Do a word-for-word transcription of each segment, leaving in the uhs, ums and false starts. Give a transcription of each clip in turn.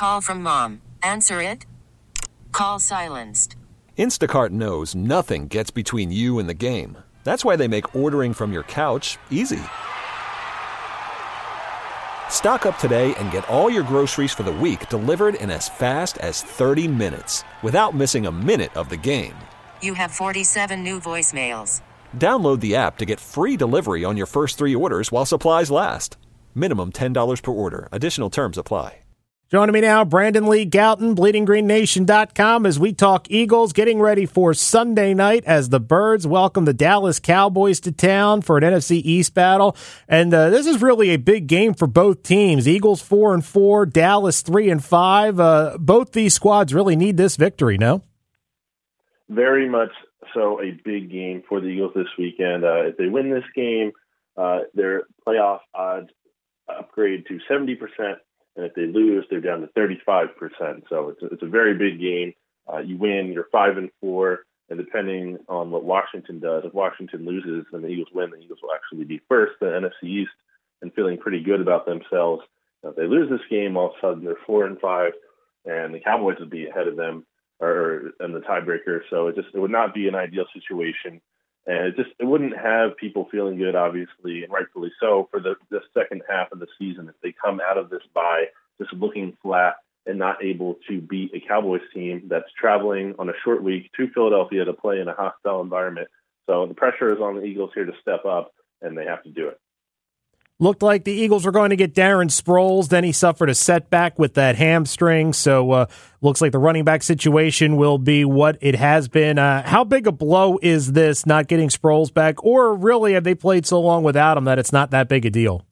Call from mom. Answer it. Call silenced. Instacart knows nothing gets between you and the game. That's why they make ordering from your couch easy. Stock up today and get all your groceries for the week delivered in as fast as thirty minutes without missing a minute of the game. You have forty-seven new voicemails. Download the app to get free delivery on your first three orders while supplies last. Minimum ten dollars per order. Additional terms apply. Joining me now, Brandon Lee Gouton, bleeding green nation dot com, as we talk Eagles getting ready for Sunday night as the Birds welcome the Dallas Cowboys to town for an N F C East battle. And uh, this is really a big game for both teams. Eagles four and four, Dallas three and five. Uh, both these squads really need this victory, no? Very much so, a big game for the Eagles this weekend. Uh, if they win this game, uh, their playoff odds upgrade to seventy percent. And if they lose, they're down to thirty-five percent. So it's a, it's a very big game. Uh, you win, you're five and four, and depending on what Washington does, if Washington loses and the Eagles win, the Eagles will actually be first in the N F C East and feeling pretty good about themselves. Now, if they lose this game, all of a sudden they're four and five, and the Cowboys would be ahead of them or in the tiebreaker. So it just it would not be an ideal situation. And it just it wouldn't have people feeling good, obviously, and rightfully so, for the, the second half of the season. If they come out of this bye just looking flat and not able to beat a Cowboys team that's traveling on a short week to Philadelphia to play in a hostile environment. So the pressure is on the Eagles here to step up, and they have to do it. Looked like the Eagles were going to get Darren Sproles. Then he suffered a setback with that hamstring. So uh, looks like the running back situation will be what it has been. Uh, how big a blow is this, not getting Sproles back? Or really have they played so long without him that it's not that big a deal?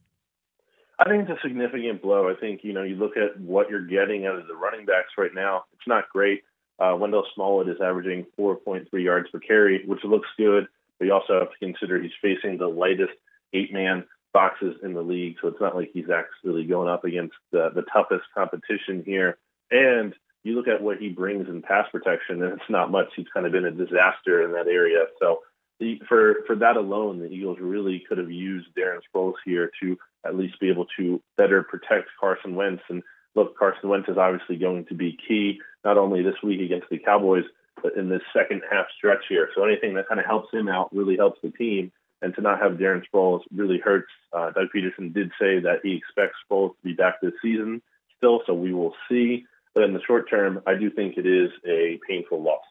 I think it's a significant blow. I think, you know, you look at what you're getting out of the running backs right now. It's not great. Uh, Wendell Smollett is averaging four point three yards per carry, which looks good. But you also have to consider he's facing the lightest eight-man boxes in the league, so it's not like he's actually going up against the, the toughest competition here. And you look at what he brings in pass protection, and it's not much. He's kind of been a disaster in that area. So the, for for that alone, the Eagles really could have used Darren Sproles here to at least be able to better protect Carson Wentz. And look, Carson Wentz is obviously going to be key, not only this week against the Cowboys, but in this second half stretch here. So anything that kind of helps him out really helps the team. And to not have Darren Sproles really hurts. Uh, Doug Peterson did say that he expects Sproles to be back this season still, so we will see. But in the short term, I do think it is a painful loss.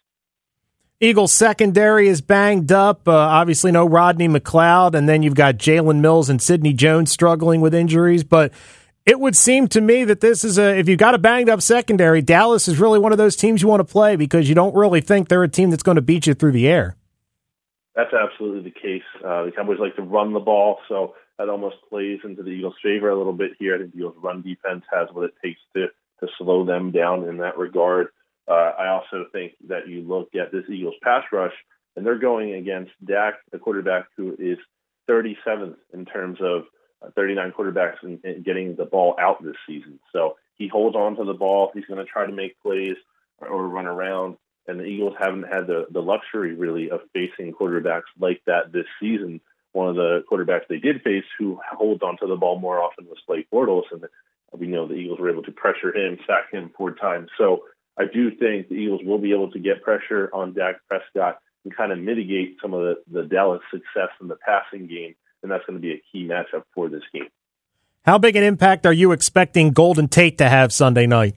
Eagles secondary is banged up. Uh, obviously, no Rodney McLeod, and then you've got Jalen Mills and Sidney Jones struggling with injuries. But it would seem to me that this is a, if you've got a banged up secondary, Dallas is really one of those teams you want to play because you don't really think they're a team that's going to beat you through the air. That's absolutely the case. Uh, the Cowboys like to run the ball, so that almost plays into the Eagles' favor a little bit here. I think the Eagles' run defense has what it takes to, to slow them down in that regard. Uh, I also think that you look at this Eagles pass rush, and they're going against Dak, the quarterback who is thirty-seventh in terms of uh, thirty-nine quarterbacks in, in getting the ball out this season. So he holds on to the ball. He's going to try to make plays or, or run around. And the Eagles haven't had the, the luxury, really, of facing quarterbacks like that this season. One of the quarterbacks they did face who holds onto the ball more often was Blake Bortles, and we know the Eagles were able to pressure him, sack him four times. So I do think the Eagles will be able to get pressure on Dak Prescott and kind of mitigate some of the, the Dallas success in the passing game, and that's going to be a key matchup for this game. How big an impact are you expecting Golden Tate to have Sunday night?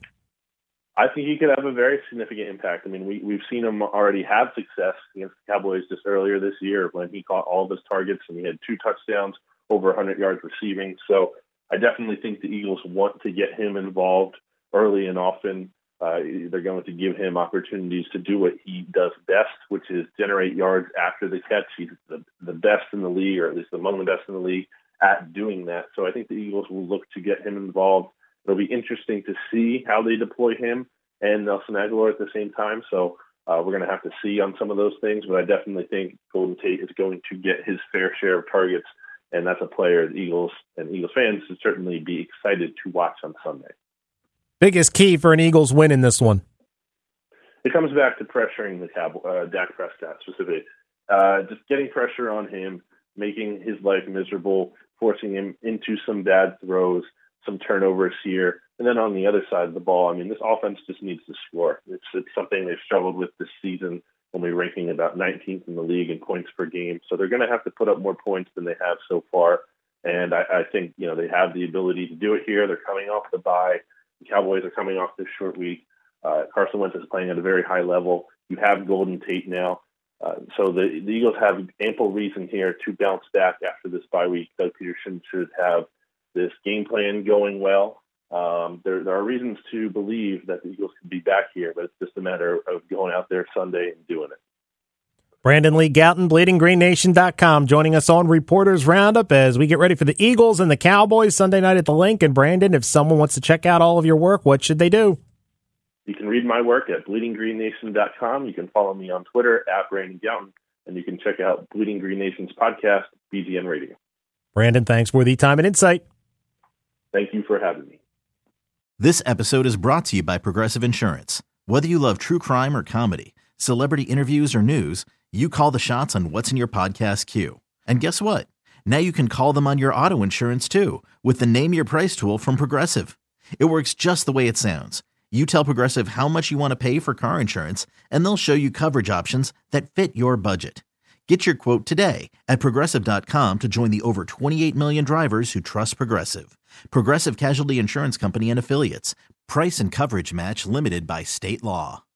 I think he could have a very significant impact. I mean, we, we've seen him already have success against the Cowboys just earlier this year when he caught all of his targets and he had two touchdowns, over one hundred yards receiving. So I definitely think the Eagles want to get him involved early and often. Uh, they're going to give him opportunities to do what he does best, which is generate yards after the catch. He's the, the best in the league, or at least among the best in the league, at doing that. So I think the Eagles will look to get him involved. It'll be interesting to see how they deploy him and Nelson Aguilar at the same time. So uh, we're going to have to see on some of those things, but I definitely think Golden Tate is going to get his fair share of targets, and that's a player the Eagles and Eagles fans should certainly be excited to watch on Sunday. Biggest key for an Eagles win in this one? It comes back to pressuring the Cowboy, uh, Dak Prescott specifically. Uh, just getting pressure on him, making his life miserable, forcing him into some bad throws, some turnovers here. And then on the other side of the ball, I mean, this offense just needs to score. It's, it's something they've struggled with this season, only ranking about nineteenth in the league in points per game. So they're going to have to put up more points than they have so far. And I, I think, you know, they have the ability to do it here. They're coming off the bye. The Cowboys are coming off this short week. Uh, Carson Wentz is playing at a very high level. You have Golden Tate now. Uh, so the, the Eagles have ample reason here to bounce back after this bye week. Doug Peterson should have this game plan going well. Um, there, there are reasons to believe that the Eagles can be back here, but it's just a matter of going out there Sunday and doing it. Brandon Lee Gowton, bleeding green nation dot com, joining us on Reporters Roundup as we get ready for the Eagles and the Cowboys Sunday night at the Link. And Brandon, if someone wants to check out all of your work, what should they do? You can read my work at bleeding green nation dot com. You can follow me on Twitter at Brandon Gowton, and you can check out Bleeding Green Nation's podcast, B G N Radio. Brandon, thanks for the time and insight. Thank you for having me. This episode is brought to you by Progressive Insurance. Whether you love true crime or comedy, celebrity interviews or news, you call the shots on what's in your podcast queue. And guess what? Now you can call them on your auto insurance too with the Name Your Price tool from Progressive. It works just the way it sounds. You tell Progressive how much you want to pay for car insurance, and they'll show you coverage options that fit your budget. Get your quote today at Progressive dot com to join the over twenty-eight million drivers who trust Progressive. Progressive Casualty Insurance Company and Affiliates. Price and coverage match limited by state law.